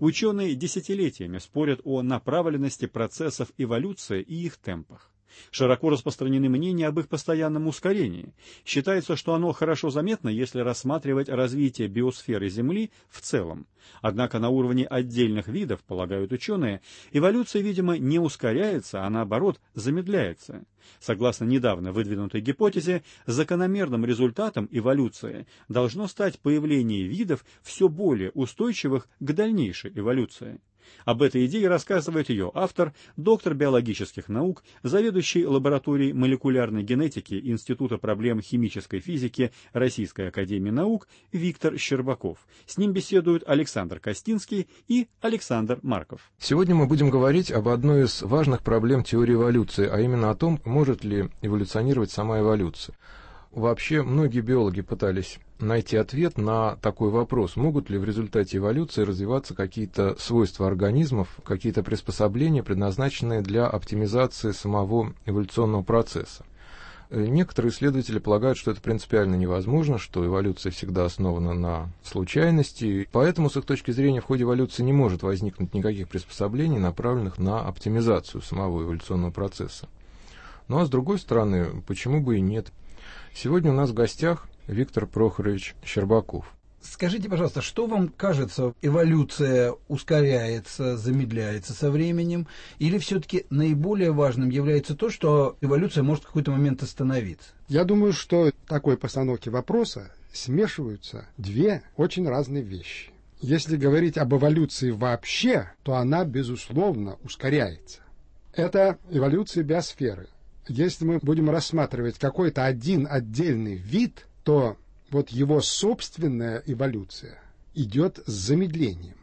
Ученые десятилетиями спорят о направленности процессов эволюции и их темпах. Широко распространены мнения об их постоянном ускорении. Считается, что оно хорошо заметно, если рассматривать развитие биосферы Земли в целом. Однако на уровне отдельных видов, полагают ученые, эволюция, видимо, не ускоряется, а наоборот замедляется. Согласно недавно выдвинутой гипотезе, закономерным результатом эволюции должно стать появление видов все более устойчивых к дальнейшей эволюции. Об этой идее рассказывает ее автор, доктор биологических наук, заведующий лабораторией молекулярной генетики Института проблем химической физики Российской академии наук Виктор Щербаков. С ним беседуют Александр Костинский и Александр Марков. Сегодня мы будем говорить об одной из важных проблем теории эволюции, а именно о том, может ли эволюционировать сама эволюция. Вообще, многие биологи пытались найти ответ на такой вопрос. Могут ли в результате эволюции развиваться какие-то свойства организмов, какие-то приспособления, предназначенные для оптимизации самого эволюционного процесса? Некоторые исследователи полагают, что это принципиально невозможно, что эволюция всегда основана на случайности, поэтому, с их точки зрения, в ходе эволюции не может возникнуть никаких приспособлений, направленных на оптимизацию самого эволюционного процесса. Ну а с другой стороны, почему бы и нет? Сегодня у нас в гостях Виктор Прохорович Щербаков. Скажите, пожалуйста, что вам кажется, эволюция ускоряется, замедляется со временем, или все-таки наиболее важным является то, что эволюция может в какой-то момент остановиться? Я думаю, что в такой постановке вопроса смешиваются две очень разные вещи. Если говорить об эволюции вообще, то она, безусловно, ускоряется. Это эволюция биосферы. Если мы будем рассматривать какой-то один отдельный вид, то вот его собственная эволюция идет с замедлением.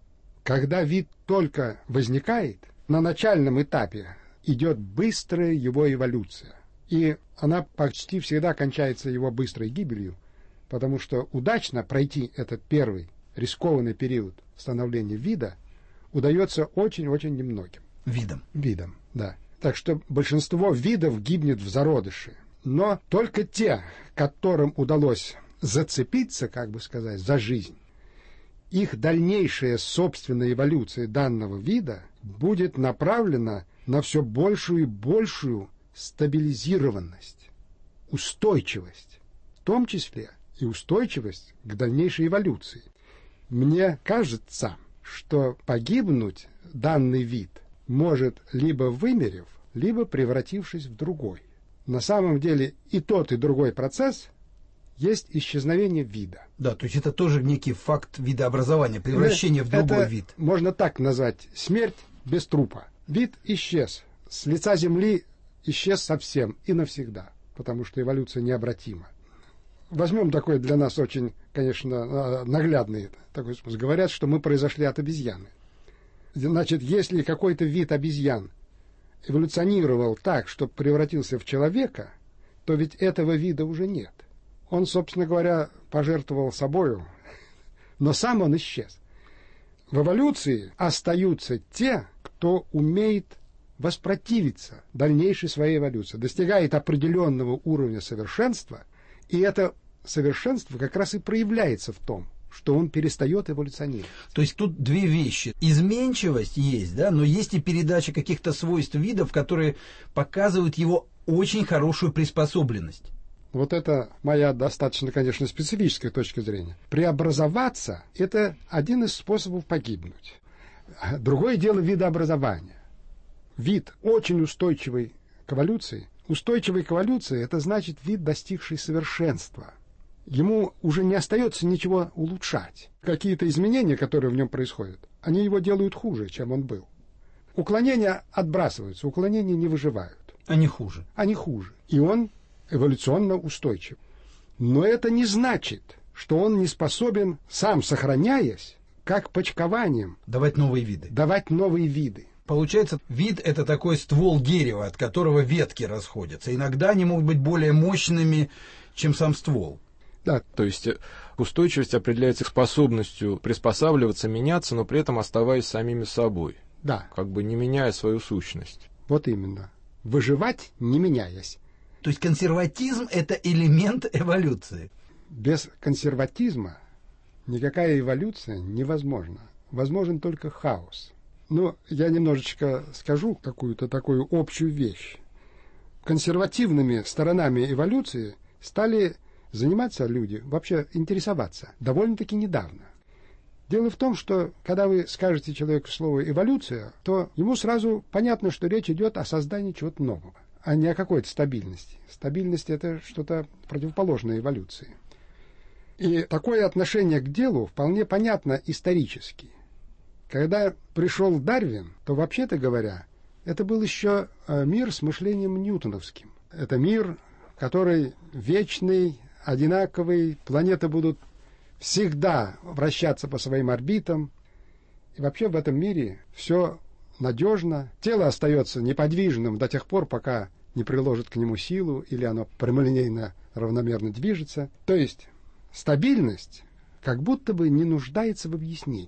Когда вид только возникает, на начальном этапе идет быстрая его эволюция. И она почти всегда кончается его быстрой гибелью, потому что удачно пройти этот первый рискованный период становления вида удается очень-очень немногим. Видам, да. Так что большинство видов гибнет в зародыше. Но только те, которым удалось зацепиться, как бы сказать, за жизнь, их дальнейшая собственная эволюция данного вида будет направлена на все большую и большую стабилизированность, устойчивость, в том числе и устойчивость к дальнейшей эволюции. Мне кажется, что погибнуть данный вид может либо вымерев, либо превратившись в другой. На самом деле и тот, и другой процесс есть исчезновение вида. Да, то есть это тоже некий факт видообразования, превращение в другой вид. Можно так назвать: смерть без трупа. Вид исчез. С лица Земли исчез совсем и навсегда, потому что эволюция необратима. Возьмем такой для нас очень, конечно, наглядный такой смысл. Говорят, что мы произошли от обезьяны. Значит, если какой-то вид обезьян эволюционировал так, что превратился в человека, то ведь этого вида уже нет. Он, собственно говоря, пожертвовал собою, но сам он исчез. В эволюции остаются те, кто умеет воспротивиться дальнейшей своей эволюции, достигает определенного уровня совершенства, и это совершенство как раз и проявляется в том, что он перестает эволюционировать. То есть тут две вещи. Изменчивость есть, да, но есть и передача каких-то свойств видов, которые показывают его очень хорошую приспособленность. Вот это моя достаточно, конечно, специфическая точка зрения. Преобразоваться – это один из способов погибнуть. Другое дело видообразование. Вид очень устойчивый к эволюции. Устойчивый к эволюции – это значит вид, достигший совершенства. Ему уже не остается ничего улучшать. Какие-то изменения, которые в нем происходят, они его делают хуже, чем он был. Уклонения отбрасываются, уклонения не выживают. Они хуже. Они хуже. И он эволюционно устойчив. Но это не значит, что он не способен, сам сохраняясь, как почкованием, давать новые виды. Получается, вид – это такой ствол дерева, от которого ветки расходятся. Иногда они могут быть более мощными, чем сам ствол. Да. То есть устойчивость определяется способностью приспосабливаться, меняться, но при этом оставаясь самими собой. Да. Как бы не меняя свою сущность. Вот именно. Выживать, не меняясь. То есть консерватизм – это элемент эволюции. Без консерватизма никакая эволюция невозможна. возможен только хаос. Но я немножечко скажу какую-то такую общую вещь. Консервативными сторонами эволюции стали заниматься люди, вообще интересоваться, довольно-таки недавно. Дело в том, что когда вы скажете человеку слово «эволюция», то ему сразу понятно, что речь идет о создании чего-то нового, а не о какой-то стабильности. Стабильность – это что-то противоположное эволюции. И такое отношение к делу вполне понятно исторически. Когда пришел Дарвин, то, вообще-то говоря, это был еще мир с мышлением ньютоновским. Это мир, который вечный, одинаковый, планеты будут всегда вращаться по своим орбитам. И вообще в этом мире все надежно. Тело остается неподвижным до тех пор, пока не приложит к нему силу или оно прямолинейно равномерно движется. То есть стабильность как будто бы не нуждается в объяснении.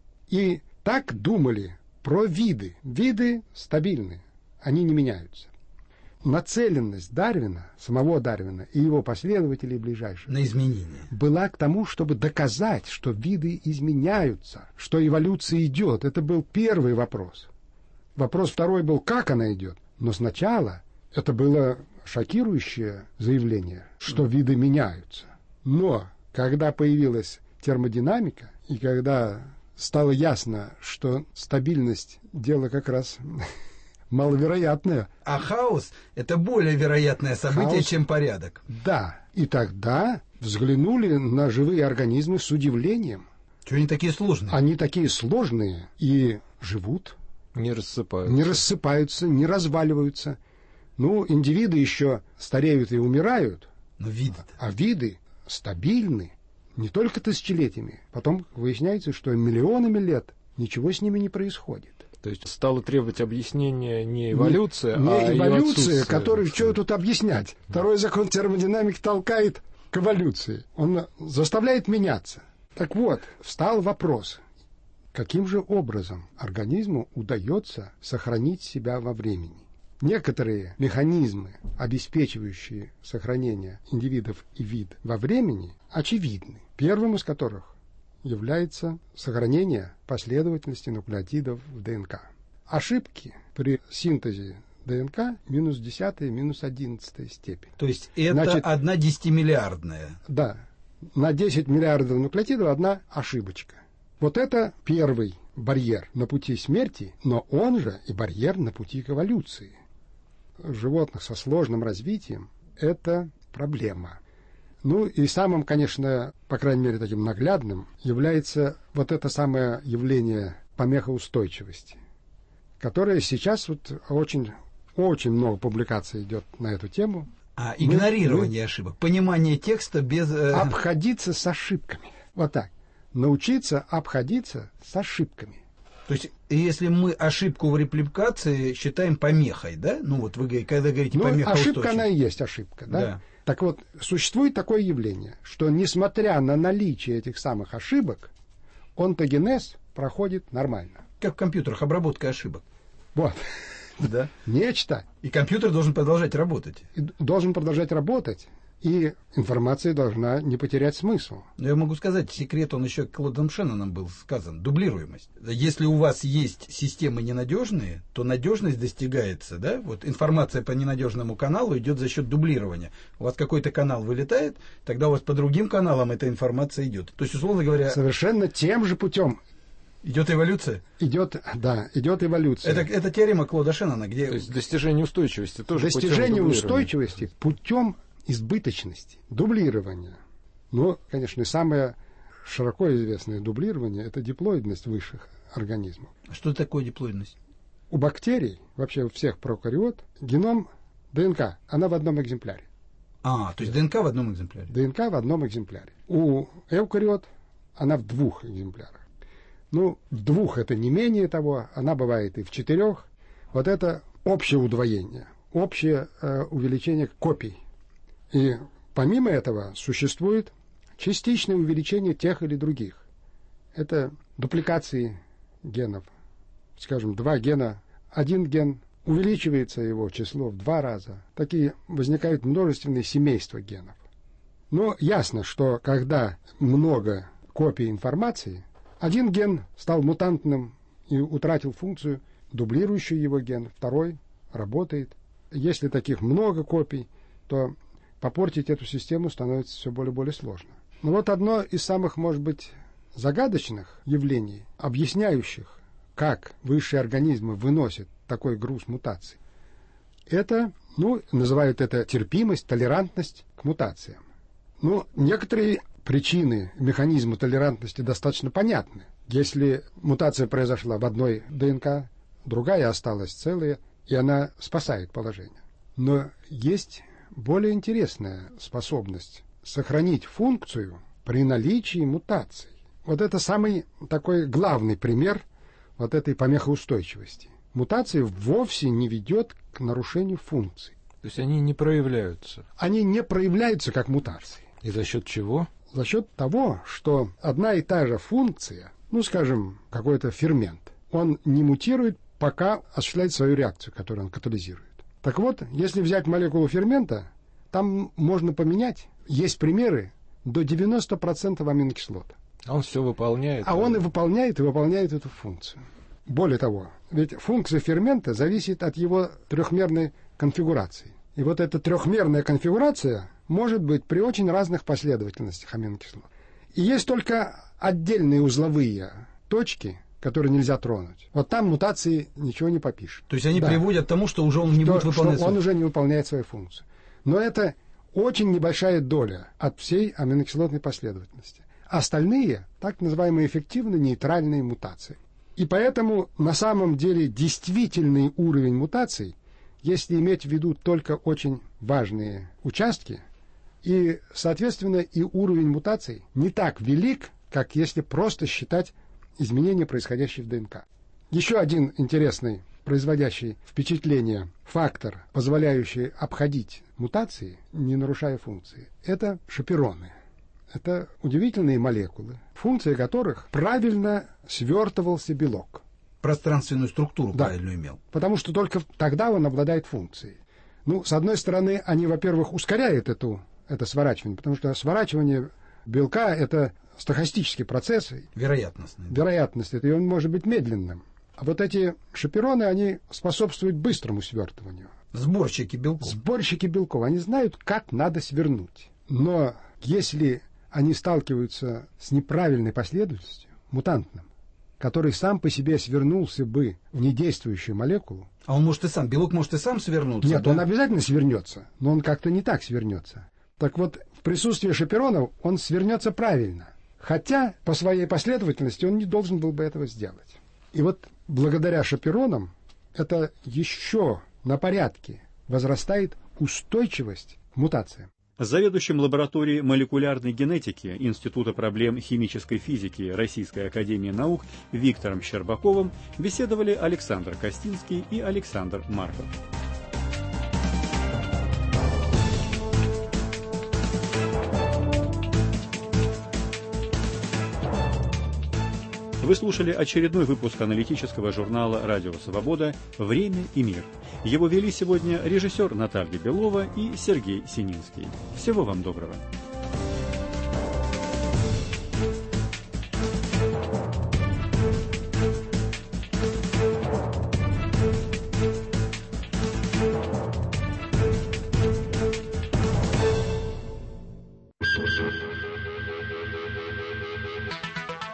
И так думали про виды. Виды стабильны, они не меняются. Нацеленность Дарвина, самого Дарвина и его последователей ближайших на изменения была к тому, чтобы доказать, что виды изменяются, что эволюция идет. Это был первый вопрос. Вопрос второй был, как она идет. Но сначала это было шокирующее заявление, что виды меняются. Но когда появилась термодинамика, и когда стало ясно, что стабильность – дело как раз маловероятное. А хаос – это более вероятное событие, чем порядок. Да, и тогда взглянули на живые организмы с удивлением. Что они такие сложные? Они такие сложные и живут. Не рассыпаются. Не рассыпаются, не разваливаются. Ну, индивиды еще стареют и умирают. Но виды-то. А виды стабильны. Не только тысячелетиями. Потом выясняется, что миллионами лет ничего с ними не происходит. То есть стало требовать объяснения не эволюция, не эволюция, которую что тут объяснять. Второй закон термодинамики толкает к эволюции. Он заставляет меняться. Так вот, встал вопрос, каким же образом организму удается сохранить себя во времени? Некоторые механизмы, обеспечивающие сохранение индивидов и вид во времени, очевидны. Первым из которых является сохранение последовательности нуклеотидов в ДНК. Ошибки при синтезе ДНК минус 10, минус 11 степень. То есть это одна десятимиллиардная. Да. На 10 миллиардов нуклеотидов одна ошибочка. Вот это первый барьер на пути смерти, но он же и барьер на пути к эволюции. Животных со сложным развитием это проблема. Ну и самым, конечно, по крайней мере, таким наглядным является вот это самое явление помехоустойчивости, которое сейчас вот очень много публикаций идет на эту тему. А игнорирование ошибок, понимание текста без... Обходиться с ошибками. Вот так. Научиться обходиться с ошибками. То есть, если мы ошибку в репликации считаем помехой, да? Ну вот вы, когда говорите помеха ошибка, она и есть ошибка, да? Да. Так вот, существует такое явление, что несмотря на наличие этих самых ошибок, онтогенез проходит нормально. Как в компьютерах, обработка ошибок. Вот. Да. Нечто. И компьютер должен продолжать работать. И информация должна не потерять смысл. Но я могу сказать, секрет, он еще Клодом Шенноном был сказан, дублируемость. Если у вас есть системы ненадежные, то надежность достигается, да? Вот информация по ненадежному каналу идет за счет дублирования. У вас какой-то канал вылетает, тогда у вас по другим каналам эта информация идет. То есть, условно говоря... Совершенно тем же путем. Идет эволюция? Идет эволюция. Это теорема Клода Шеннона, где... То есть достижение устойчивости тоже достижение устойчивости путем избыточности, дублирования. Но, конечно, самое широко известное дублирование – это диплоидность высших организмов. Что такое диплоидность? У бактерий, вообще у всех прокариот, геном ДНК, она в одном экземпляре. То есть ДНК в одном экземпляре? ДНК в одном экземпляре. У эукариот она в 2 экземплярах. Ну, в 2 это не менее того, она бывает и в 4. Вот это общее удвоение, общее увеличение копий. И помимо этого существует частичное увеличение тех или других. Это дупликации генов. Скажем, 2 гена, 1 ген, увеличивается его число в 2 раза. Такие возникают множественные семейства генов. Но ясно, что когда много копий информации, Один ген стал мутантным и утратил функцию, дублирующий его ген, второй работает. Если таких много копий, то попортить эту систему становится все более и более сложно. Но вот одно из самых, может быть, загадочных явлений, объясняющих, как высшие организмы выносят такой груз мутаций, это, называют это терпимость, толерантность к мутациям. Некоторые причины, механизмы толерантности достаточно понятны. Если мутация произошла в одной ДНК, другая осталась целая, и она спасает положение. Но есть более интересная способность сохранить функцию при наличии мутаций. Вот это самый такой главный пример вот этой помехоустойчивости. Мутация вовсе не ведет к нарушению функций. То есть они не проявляются? Они не проявляются как мутации. И за счет чего? За счет того, что одна и та же функция, скажем, какой-то фермент, он не мутирует, пока осуществляет свою реакцию, которую он катализирует. Так вот, если взять молекулу фермента, там можно поменять, есть примеры, до 90% аминокислот. А он все выполняет? А он и выполняет эту функцию. Более того, ведь функция фермента зависит от его трехмерной конфигурации. И вот эта трехмерная конфигурация может быть при очень разных последовательностях аминокислот. И есть только отдельные узловые точки, которые нельзя тронуть. Вот там мутации ничего не попишет. То есть они приводят к тому, что уже он не будет выполнять он уже не выполняет свою функцию. Но это очень небольшая доля от всей аминокислотной последовательности. Остальные так называемые эффективно нейтральные мутации. И поэтому на самом деле действительный уровень мутаций, если иметь в виду только очень важные участки, и, соответственно, и уровень мутаций не так велик, как если просто считать изменения, происходящие в ДНК. Еще один интересный, производящий впечатление фактор, позволяющий обходить мутации, не нарушая функции, это шапероны. Это удивительные молекулы, функция которых правильно свертывался белок. Пространственную структуру правильно имел. Потому что только тогда он обладает функцией. С одной стороны, они, во-первых, ускоряют это сворачивание, потому что сворачивание белка – это стохастический процесс. Вероятностный. Вероятность, и он может быть медленным. А вот эти шапероны, они способствуют быстрому свертыванию. Сборщики белков. Сборщики белков. Они знают, как надо свернуть. Но если они сталкиваются с неправильной последовательностью, мутантным, который сам по себе свернулся бы в недействующую молекулу. А он может и сам, белок может и сам свернуться? Нет, он обязательно свернется, но он как-то не так свернется. Так вот, в присутствии шаперонов он свернется правильно, хотя по своей последовательности он не должен был бы этого сделать. И вот благодаря шаперонам это еще на порядке возрастает устойчивость к мутациям. С заведующим лабораторией молекулярной генетики Института проблем химической физики Российской академии наук Виктором Щербаковым беседовали Александр Костинский и Александр Марков. Вы слушали очередной выпуск аналитического журнала «Радио Свобода. Время и мир». Его вели сегодня режиссер Наталья Белова и Сергей Сининский. Всего вам доброго.